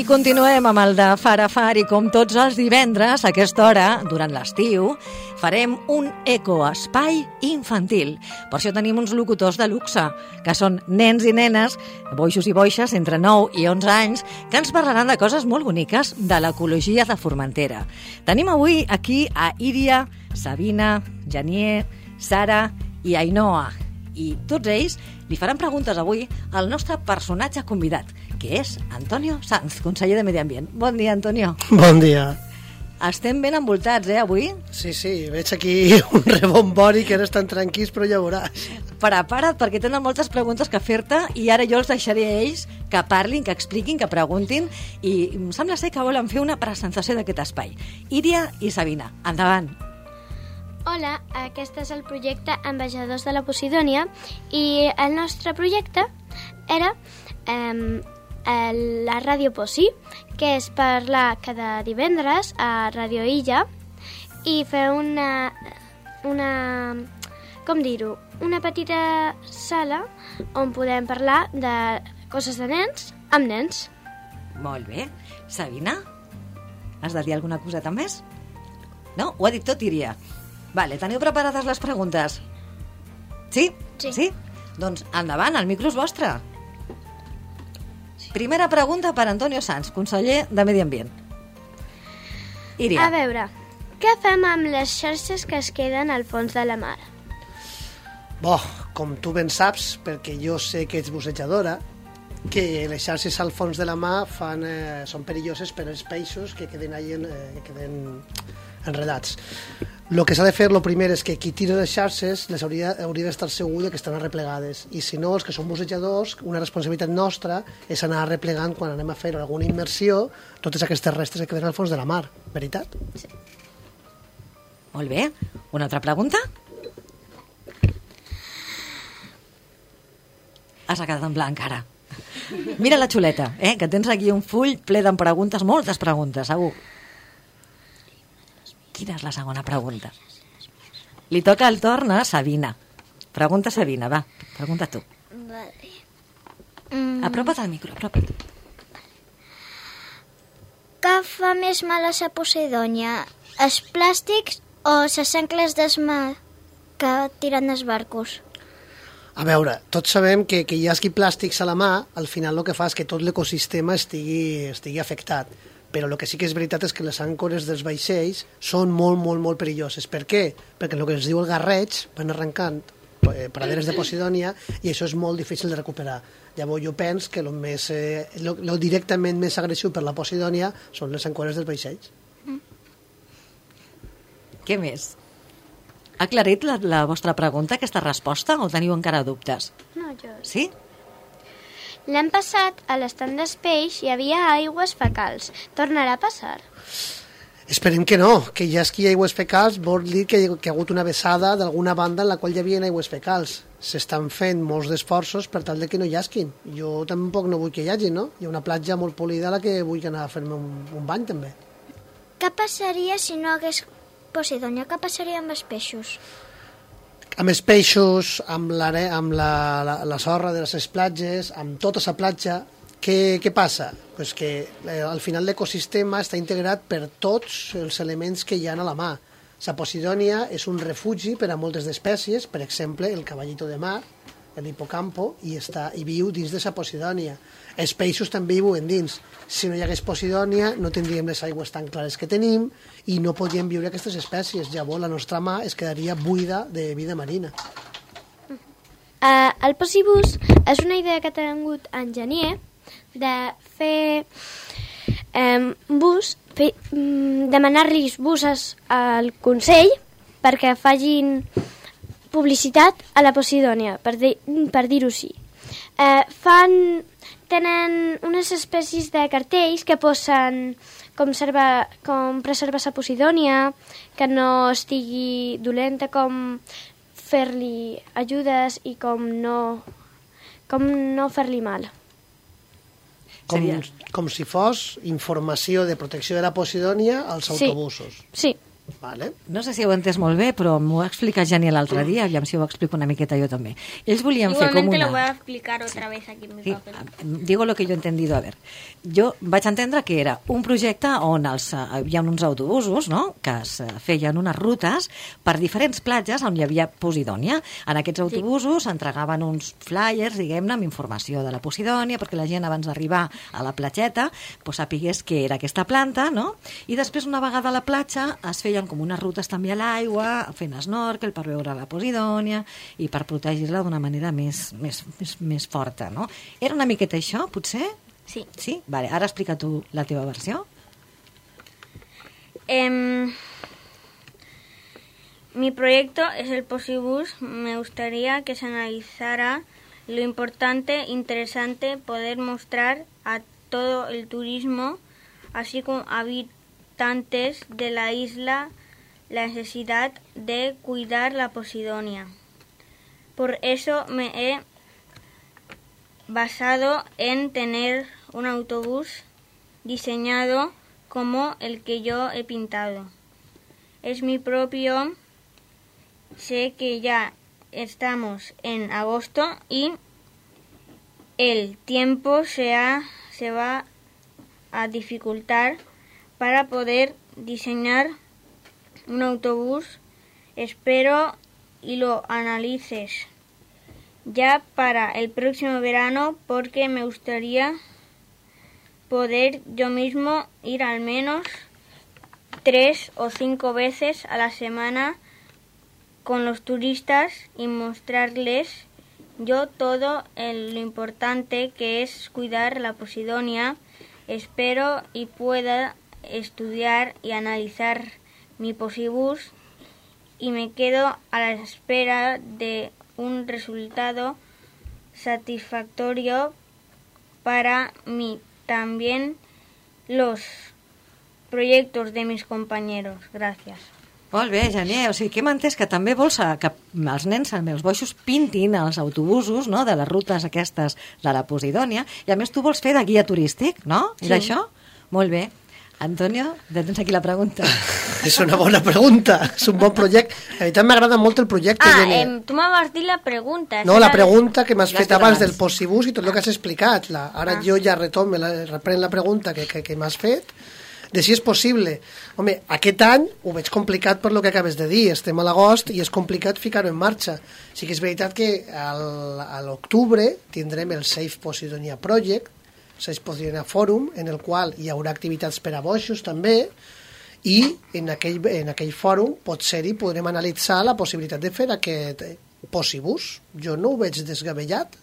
I continuem amb el de Farafar i com tots els divendres, a aquesta hora, durant l'estiu, farem un ecoespai infantil. Per això tenim uns locutors de luxe, que són nens i nenes, boixos i boixes, entre 9 i 11 anys, que ens parlaran de coses molt boniques de l'ecologia de Formentera. Tenim avui aquí a Iria, Sabina, Janier, Sara i Ainhoa. I tots ells li faran preguntes avui al nostre personatge convidat, que és Antonio Sanz, conseller de Medi Ambient. Bon dia, Antonio. Bon dia. Estem ben envoltats, avui? Sí, veig aquí un rebombori que no estan tranquils, però ja veuràs. Prepara't, perquè tenen moltes preguntes que fer-te i ara jo els deixaré a ells que parlin, que expliquin, que preguntin i em sembla ser que volen fer una presentació d'aquest espai. Iria i Sabina, endavant. Hola, aquest és el projecte Ambaixadors de la Posidònia i el nostre projecte era la Ràdio Posi, que és parlar cada divendres a Ràdio Illa i fer una petita sala on podem parlar de coses de nens amb nens. Molt bé. Sabina, has de dir alguna coseta més? No? Ho ha dit tot, Iria. Vale, teniu preparades les preguntes? Sí? Sí? Doncs endavant, el micro és vostre. Primera pregunta per Antonio Sanz, conseller de Medi Ambient. Iria. A veure, què fem amb les xarxes que es queden al fons de la mar? Com tu ben saps, perquè jo sé que ets bussejadora, que les xarxes al fons de la mar són perilloses per als peixos que queden enredats. El que s'ha de fer, el primer, és que qui tira les xarxes les hauria d'estar segur que estan arreplegades. I si no, els que són bussejadors, una responsabilitat nostra és anar arreplegant quan anem a fer alguna immersió totes aquestes restes que queden al fons de la mar. Veritat? Sí. Molt bé. Una altra pregunta? Has quedat en blanc, ara. Mira la xuleta, que tens aquí un full ple de preguntes, moltes preguntes, segur. Quina és la segona pregunta? Li toca el torn a Sabina. Pregunta, Sabina, va, pregunta tu. Vale. Apropa't al micro, apropa't. Què fa més mal a la Posidònia? Els plàstics o les ancles d'esmar que tiren els barcos? A veure, tots sabem que hi hagi plàstics a la mà, al final el que fa és que tot l'ecosistema estigui afectat. Però el que sí que és veritat és que les àncores dels vaixells són molt perilloses. Per què? Perquè el que es diu el garreig van arrencant praderes de Posidònia i això és molt difícil de recuperar. Llavors jo penso que el directament més agressiu per la Posidònia són les àncores dels vaixells. Què més? Ha aclarit la vostra pregunta, aquesta resposta, o teniu encara dubtes? No, jo... Sí? L'any passat, a l'estand d'espeix hi havia aigües fecals. Tornarà a passar? Esperem que no, que hi hagi aigües fecals vol dir que hi ha hagut una vessada d'alguna banda en la qual hi havia aigües fecals. S'estan fent molts d'esforços per tal de que no hi hagin. Jo tampoc no vull que hi hagi, no? Hi ha una platja molt polida a la que vull anar a fer-me un bany, també. Què passaria si no hagués Posidònia? Què passaria amb els peixos? Amb els peixos, amb la sorra de les platges, amb tota la platja, què passa? Pues que al final l'ecosistema està integrat per tots els elements que hi ha a la mar. La Posidònia és un refugi per a moltes espècies, per exemple, el caballito de mar, l'hipocampo, i viu dins de la Posidònia. Els peixos també hi viuen dins. Si no hi hagués Posidònia, no tindríem les aigües tan clares que tenim i no podríem viure aquestes espècies. Llavors la nostra mar es quedaria buida de vida marina. El Posibus és una idea que ha tingut en Janier de fer demanar-los buses al Consell perquè facin publicitat a la Posidònia, per dir-ho així. Tenen unes espècies de cartells que posen com preservar la Posidònia, que no estigui dolenta, com fer-li ajudes i com no fer-li mal. Com si fos informació de protecció de la Posidònia als autobusos. Sí. Vale. No sé si ho he entès molt bé, però m'ho ha explicat Geni l'altre dia, aviam si ho explico una miqueta jo també. Ells volien fer com Igualmente una... lo voy a explicar otra vez aquí en mi Sí, papel. digo lo que yo he entendido. A ver, jo vaig entendre que era un projecte on hi havia uns autobusos, no?, que es feien unes rutes per diferents platges on hi havia Posidònia. En aquests autobusos s'entregaven uns flyers, diguem-ne, amb informació de la Posidònia, perquè la gent abans d'arribar a la platgeta sapigués què era aquesta planta, no? I després, una vegada a la platja, es feien com unes rutes també a l'aigua, fent snorkel per veure la Posidònia i per protegir-la d'una manera més forta, no? Era una miqueta això, potser? Sí. Sí? Vale, ara explica tu la teva versió. Mi proyecto es el Posibus. Me gustaría que se analizara lo importante, interesante, poder mostrar a todo el turismo, así como habitantes de la isla, la necesidad de cuidar la Posidonia. Por eso me he basado en tener un autobús diseñado como el que yo he pintado. Es mi propio. Sé que ya estamos en agosto y el tiempo se va a dificultar para poder diseñar un autobús. Espero y lo analices ya para el próximo verano, porque me gustaría poder yo mismo ir al menos 3 o 5 veces a la semana con los turistas y mostrarles yo todo lo importante que es cuidar la Posidonia. Espero y pueda estudiar y analizar mi Posibus y me quedo a la espera de un resultado satisfactorio para mí, también los proyectos de mis compañeros. Gracias. Molt bé, Genier, o sigui que hem entès que també vols que els nens, els boixos, pintin els autobusos, no?, de les rutes aquestes de la Posidònia, i a més tu vols fer de guia turístic, no? Sí. Era això? Molt bé. Antonio, ja tens aquí la pregunta. És una bona pregunta, és un bon projecte. La veritat m'agrada molt el projecte. Tú me vas a decir la pregunta. No, la pregunta que m'has Ja fet has fet abans abans. del Posibus i tot el que has explicat. Ara jo ja reprenc la pregunta que m'has fet, de si és possible. Home, aquest any ho veig complicat per lo que acabes de dir. Estem a l'agost i és complicat ficar-ho en marxa. Sí que és veritat que a l'octubre tindrem el Safe Posidonia Project, Safe Posidonia Forum, en el qual hi haurà activitats per a boixos també, i en aquell fòrum potser-hi podrem analitzar la possibilitat de fer aquest Posibus. Jo no ho veig desgabellat.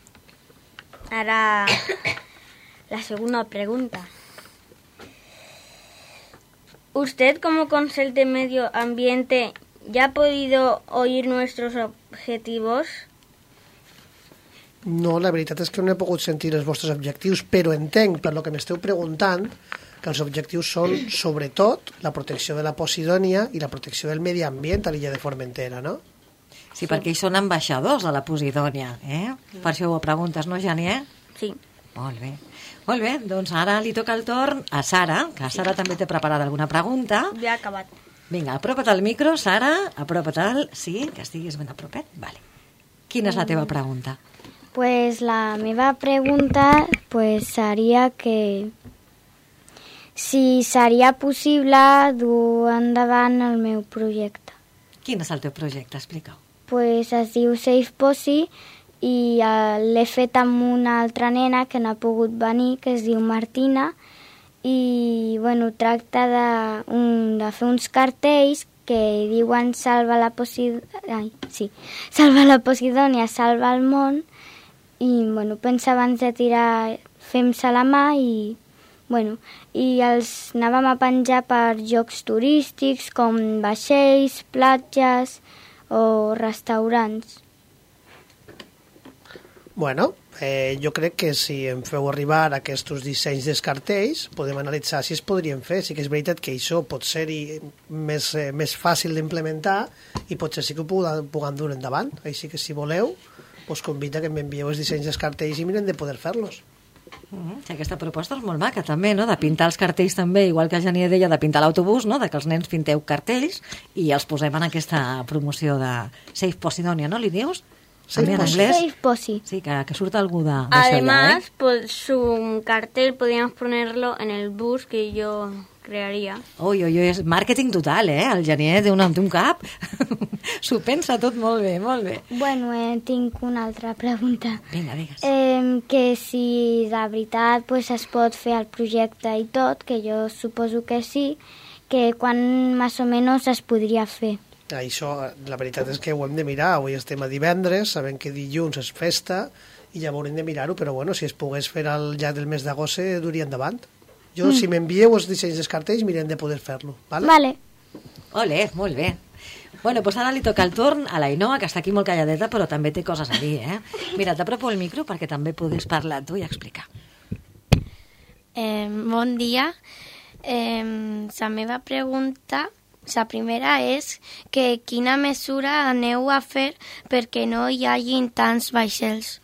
Ahora la segunda pregunta. ¿Usted, como consejero de medio ambiente, ya ha podido oír nuestros objetivos? No, la veritat és que no he pogut sentir els vostres objectius, però entenc, per lo que m'esteu preguntant, que els objectius són, sobretot, la protecció de la Posidònia i la protecció del medi ambient a l'illa de Formentera, no? Sí, perquè ells són ambaixadors de la Posidònia, eh? Per això ho preguntes, no, Genier? Sí. Molt bé. Molt bé, doncs ara li toca el torn a Sara, que Sara també té preparada alguna pregunta. Ya he acabado. Vinga, apropa't al micro, Sara, apropa't al... Sí, que estiguis ben a propet? Vale. Quina és la teva pregunta? Pues la meva pregunta seria que si seria possible dur endavant el meu projecte. Quin és el teu projecte? Explica-ho. Pues es diu Safe Posi i l'he fet amb una altra nena que no ha pogut venir, que es diu Martina, i bueno, tracta de fer uns cartells que diuen salva la Posidònia, salva el món, i bueno, pensa abans de tirar, fem-se la mà i els anàvem a penjar per llocs turístics com vaixells, platges o restaurants. Bueno, jo crec que si em feu arribar aquests dissenys dels cartells, podem analitzar si es podrien fer. Sí que és veritat que això pot ser més fàcil d'implementar i potser sí que ho puguem dur endavant. Així que si voleu, us convido que m'envieu els dissenys dels cartells i mirem de poder fer-los. Sí, aquesta proposta és molt maca també, no? De pintar els cartells també, igual que el Genier deia, de pintar l'autobús, no? De que els nens pinteu cartells i els posem en aquesta promoció de Safe Posidonia, no? Li dius? També en anglès? Safe Posi. Sí, que surt algú d'això Además, pues su cartel podríamos ponerlo en el bus que yo crearía. Ui, és màrqueting total, el Genier té un cap. S'ho pensa tot molt bé, molt bé. Bueno, tinc una altra pregunta. Vinga, digues. Que si de veritat pues, es pot fer el projecte i tot, que jo suposo que sí, que quan més o menys es podria fer. Això, la veritat és que ho hem de mirar. Avui estem a divendres, sabem que dilluns és festa i ja haurem de mirar-ho, però bueno, si es pogués fer al llarg del mes d'agost, duria endavant. Jo, si m'envieu els dissenys dels cartells, mirem de poder fer-lo. Vale. Ole, molt bé. Bueno, doncs ara li toca el torn a l'Ainoa, que està aquí molt calladeta, però també té coses a dir, Mira, t'apropo el micro perquè també puguis parlar tu i explicar. Bon dia. La meva pregunta, la primera és que quina mesura aneu a fer perquè no hi hagin tants vaixells?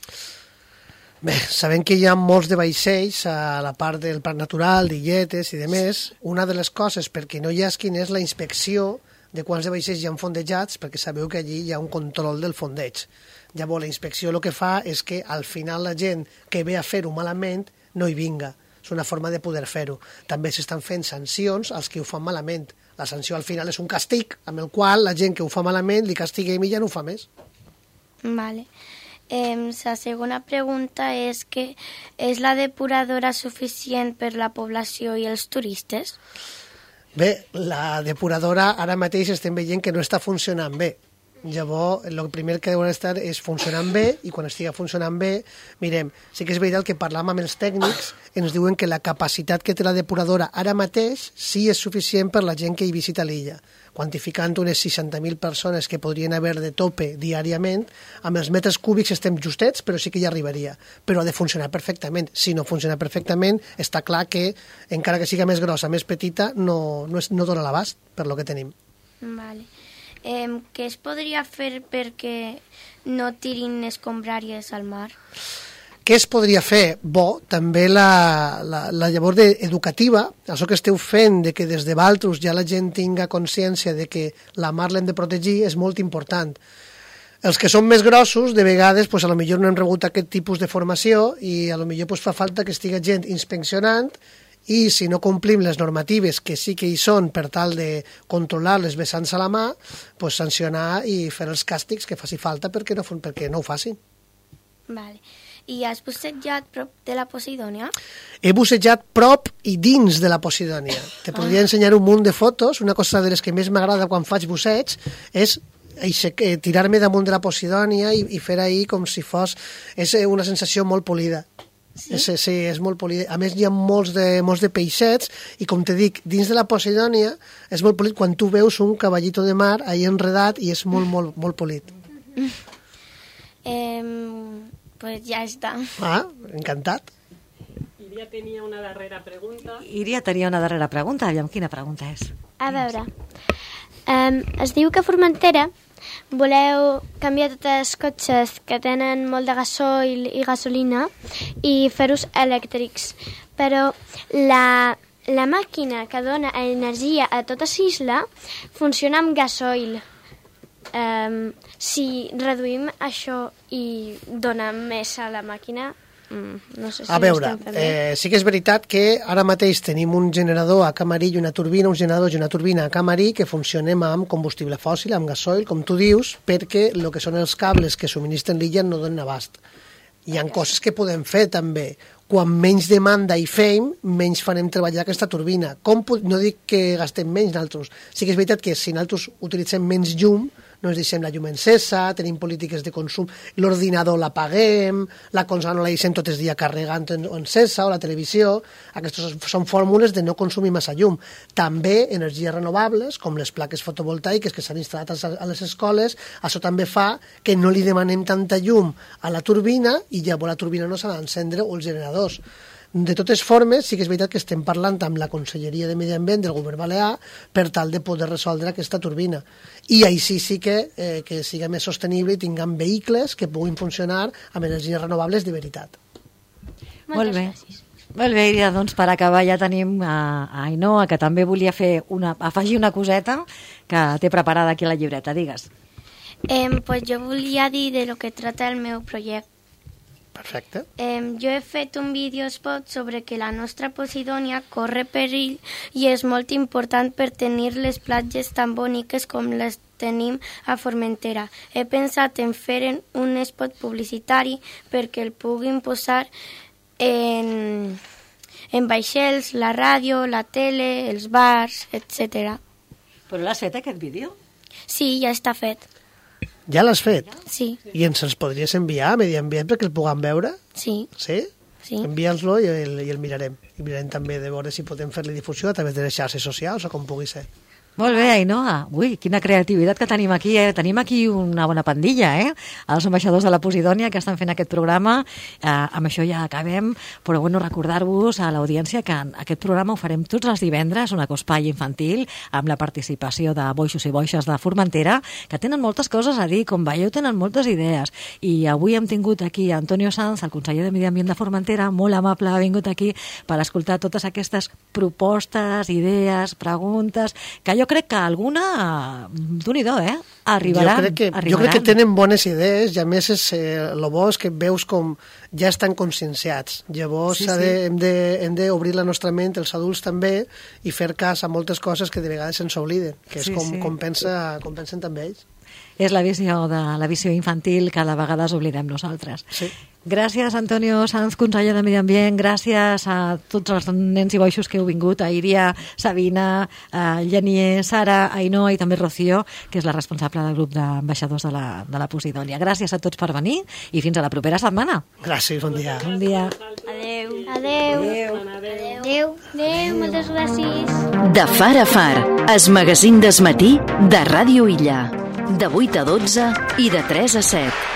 Bé, sabem que hi ha molts de vaixells a la part del parc natural, d'illetes i de més. Una de les coses perquè no hi hagin és la inspecció de quants de vaixells hi ha fondejats, perquè sabeu que allí hi ha un control del fondeig. Llavors, la inspecció el que fa és que al final la gent que ve a fer-ho malament no hi vinga. És una forma de poder fer-ho. També s'estan fent sancions als que ho fan malament. La sanció al final és un castig, amb el qual la gent que ho fa malament li castiguem i ja no ho fa més. Vale. La segona pregunta és que és la depuradora suficient per la població i els turistes? Bé, la depuradora ara mateix estem veient que no està funcionant bé. Llavors, el primer que deuen estar és funcionant bé, i quan estigui funcionant bé, mirem, sí que és veritat que parlam amb els tècnics, ens diuen que la capacitat que té la depuradora ara mateix sí és suficient per la gent que hi visita l'illa, quantificant unes 60.000 persones que podrien haver de tope diàriament, amb els metres cúbics estem justets, però sí que hi arribaria. Però ha de funcionar perfectament. Si no funciona perfectament, està clar que, encara que siga més grossa, més petita, no dona l'abast per lo que tenim. Vale. Què es podria fer perquè no tirin escombràries al mar? Què es podria fer? Bo, també la llavor educativa, això que esteu fent, de que des de Valtros ja la gent tinga consciència de que la mar l'hem de protegir, és molt important. Els que són més grossos, de vegades, pues, a lo millor no han rebut aquest tipus de formació i a lo millor pues, fa falta que estigui gent inspeccionant, i si no complim les normatives que sí que hi són per tal de controlar les vessants a la mà, pues sancionar i fer els càstigs que faci falta perquè no ho facin. Vale. I has bussejat prop de la Posidònia? He bussejat prop i dins de la Posidònia. Te podria ensenyar un munt de fotos. Una cosa de les que més m'agrada quan faig busseig és tirar-me damunt de la Posidònia i fer ahir com si fos... És una sensació molt polida. Sí? Sí, és molt polit. A més, hi ha molts de peixets i, com te dic, dins de la Posidònia és molt polit quan tu veus un caballito de mar ahí enredat i és molt, molt, molt polit. Pues ja està. Encantat. Iria tenia una darrera pregunta. Aviam, quina pregunta és? A veure, es diu que a Formentera voleu canviar tots els cotxes que tenen molt de gasoil i gasolina i fer-los elèctrics, però la màquina que dona energia a tota l'isla funciona amb gasoil. Si reduïm això i dona més a la màquina, no sé si a veure, sí que és veritat que ara mateix tenim un generador a Camarí i una turbina, un generador i una turbina a Camarí que funcionem amb combustible fòssil, amb gasoil, com tu dius, perquè el que són els cables que subministren l'illa no donen abast. Hi ha coses que podem fer també. Quan menys demanda hi fem, menys farem treballar aquesta turbina. No dic que gastem menys nosaltres. Sí que és veritat que si nosaltres utilitzem menys llum, no ens deixem la llum encesa, tenim polítiques de consum, l'ordinador l'apaguem, la consola no la deixem tot el dia carregant o encesa, o la televisió. Aquestes són fórmules de no consumir massa llum. També energies renovables, com les plaques fotovoltaiques que s'han instal·lat a les escoles, això també fa que no li demanem tanta llum a la turbina i llavors la turbina no s'ha d'encendre o els generadors. De totes formes, sí que és veritat que estem parlant amb la Conselleria de Medi Ambient del Govern Balear per tal de poder resoldre aquesta turbina. I així sí que sigui més sostenible i tinguem vehicles que puguin funcionar amb energies renovables de veritat. Molt bé. Molt bé, Iria, doncs per acabar ja tenim a Ainhoa, que també volia afegir una coseta que té preparada aquí a la llibreta. Digues. Pues jo volia dir de lo que trata el meu projecte. Perfecte. Jo he fet un videospot sobre que la nostra Posidònia corre perill i és molt important per tenir les platges tan boniques com les tenim a Formentera. He pensat en fer un spot publicitari perquè el puguin posar en vaixells, la ràdio, la tele, els bars, etc. Però l'has fet, aquest vídeo? Sí, ja està fet. Ja l'has fet? Sí. I ens els podries enviar a Medi Ambient perquè el puguem veure? Sí. Sí? Sí. Envia'ls-lo i el mirarem. I mirarem també de veure si podem fer-li difusió a través de les xarxes socials o com pugui ser. Molt bé, Ainhoa. Ui, quina creativitat que tenim aquí, eh? Tenim aquí una bona pandilla, eh? Els ambaixadors de la Posidònia que estan fent aquest programa. Amb això ja acabem, però bueno, recordar-vos a l'audiència que aquest programa ho farem tots els divendres, un ecospai infantil, amb la participació de boixos i boixes de Formentera, que tenen moltes coses a dir, com veieu, tenen moltes idees. I avui hem tingut aquí Antonio Sanz, el conseller de Medi Ambient de Formentera, molt amable, ha vingut aquí per escoltar totes aquestes propostes, idees, preguntes, que jo crec que alguna, Déu-n'hi-do, arribaran. Jo crec que tenen bones idees i a més el bo és que veus com ja estan conscienciats. Llavors hem d'obrir la nostra ment, els adults també, i fer cas a moltes coses que de vegades se'ns obliden, que és com pensen també ells. És la visió infantil que a vegades oblidem nosaltres. Sí. Gràcies, Antonio Sanz, conseller de Medi Ambient, gràcies a tots els nens i boixos que heu vingut, a Iria, Sabina, a Llenier, Sara, Ainhoa i també Rocío, que és la responsable del grup d'ambaixadors de la Posidònia. Gràcies a tots per venir i fins a la propera setmana. Gràcies, bon dia. Bon dia. Adeu. Adeu. Adeu. Adeu, moltes gràcies. De Far a Far, es magazín d'esmatí de Ràdio Illa. De 8 a 12 i de 3 a 7.